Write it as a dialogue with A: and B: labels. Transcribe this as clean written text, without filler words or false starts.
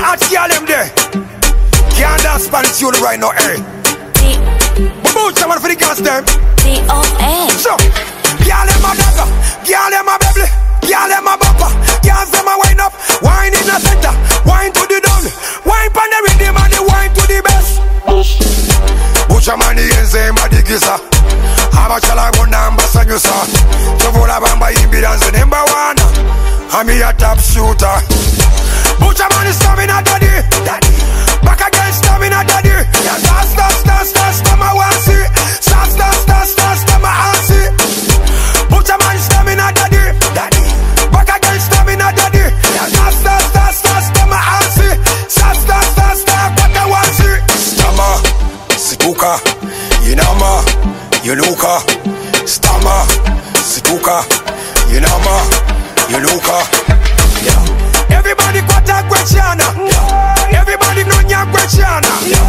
A: hot girl them there. Can't dance Spanish tune right now, eh? Boom, someone for the gas them. So, girl them a dagger, girl them a baby, girl them a bumper, girls them a wind up, wine in the center, wine to the down, wine pan the rhythm and the wine to the best. Butcha man the enze ma the gisa, Amachala go number sanyusa, Chovola bamba impedance number one, I'm a top shooter. Butcha man is coming at daddy, back again coming at daddy. Stop my wansi, stop my hansi. Butcha man is coming at daddy, back again coming at daddy. Stop my hansi, stop what I wansi. Stama, situka, inama, yuluka. Stama, situka, inama, yuluka. Yeah. Everybody got a Guachana. Everybody know ya Guachana.